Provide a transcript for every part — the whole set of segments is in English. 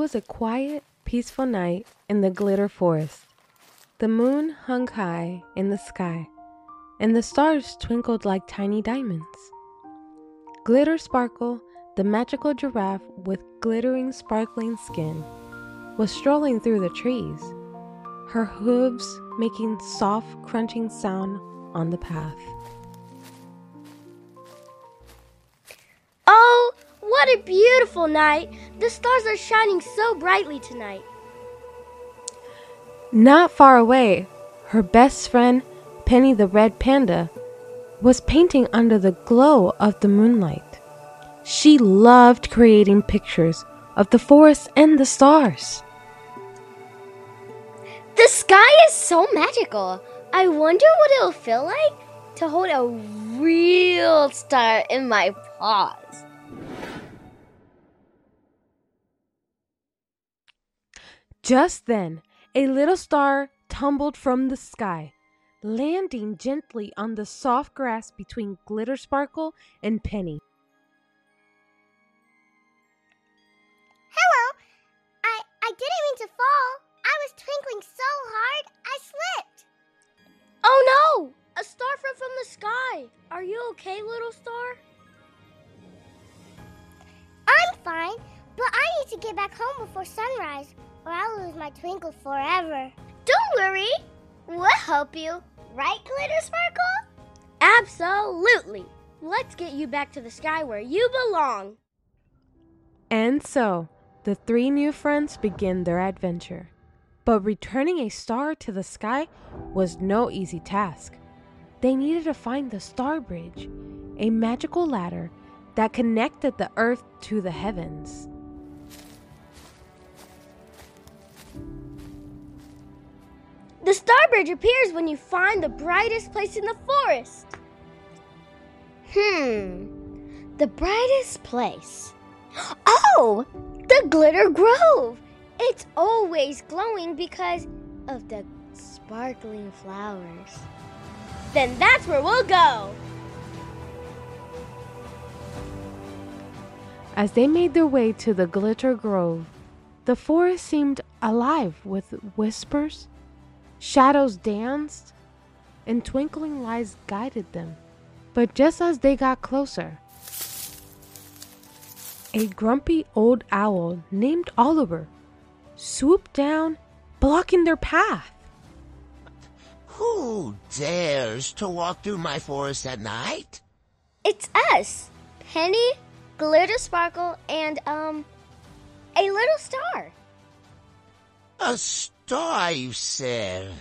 was a quiet, peaceful night in the Glitter Forest. The moon hung high in the sky, and the stars twinkled like tiny diamonds. Glitter Sparkle, the magical giraffe with glittering, sparkling skin, was strolling through the trees, her hooves making soft, crunching sound on the path. Oh, what a beautiful night! The stars are shining so brightly tonight. Not far away, her best friend, Penny the red panda, was painting under the glow of the moonlight. She loved creating pictures of the forest and the stars. The sky is so magical. I wonder what it'll feel like to hold a real star in my paws. Just then, a little star tumbled from the sky, landing gently on the soft grass between Glitter Sparkle and Penny. Hello! I didn't mean to fall. I was twinkling so hard, I slipped. Oh no! A star fell from the sky. Are you okay, little star? I'm fine, but I need to get back home before sunrise, or I'll lose my twinkle forever. Don't worry. We'll help you. Right, Glitter Sparkle? Absolutely. Let's get you back to the sky where you belong. And so, the three new friends began their adventure. But returning a star to the sky was no easy task. They needed to find the Star Bridge, a magical ladder that connected the earth to the heavens. The Star Bridge appears when you find the brightest place in the forest. The brightest place. Oh, the Glitter Grove. It's always glowing because of the sparkling flowers. Then that's where we'll go. As they made their way to the Glitter Grove, the forest seemed alive with whispers. Shadows danced, and twinkling lights guided them. But just as they got closer, a grumpy old owl named Oliver swooped down, blocking their path. Who dares to walk through my forest at night? It's us, Penny, Glitter Sparkle, and, a little star. A star, you said.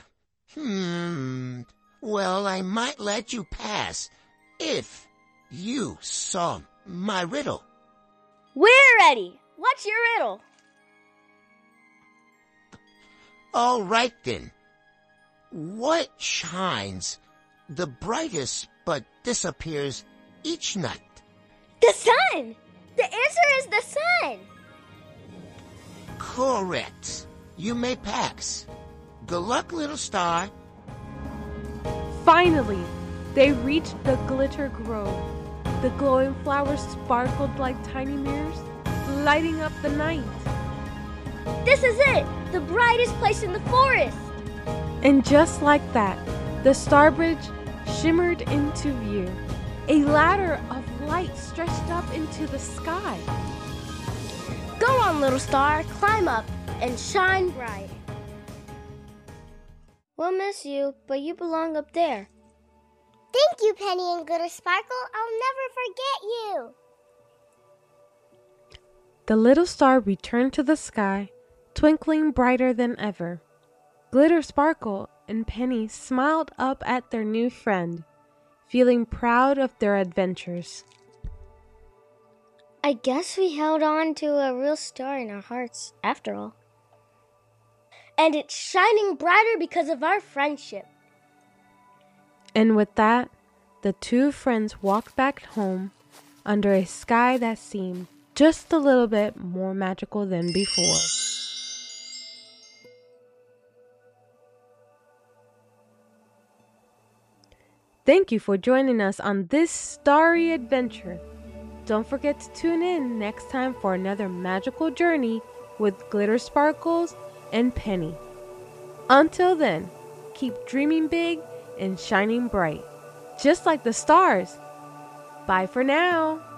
Well, I might let you pass if you solve my riddle. We're ready. What's your riddle? All right, then. What shines the brightest but disappears each night? The sun! The answer is the sun! Correct. You may pass. Good luck, little star. Finally, they reached the Glitter Grove. The glowing flowers sparkled like tiny mirrors, lighting up the night. This is it! The brightest place in the forest! And just like that, the Star Bridge shimmered into view. A ladder of light stretched up into the sky. Go on, little star, climb up and shine bright. We'll miss you, but you belong up there. Thank you, Penny and Glitter Sparkle. I'll never forget you. The little star returned to the sky, twinkling brighter than ever. Glitter Sparkle and Penny smiled up at their new friend, feeling proud of their adventures. I guess we held on to a real star in our hearts, after all. And it's shining brighter because of our friendship. And with that, the two friends walked back home under a sky that seemed just a little bit more magical than before. Thank you for joining us on this starry adventure. Don't forget to tune in next time for another magical journey with Glitter Sparkles and Penny. Until then, keep dreaming big and shining bright, just like the stars. Bye for now.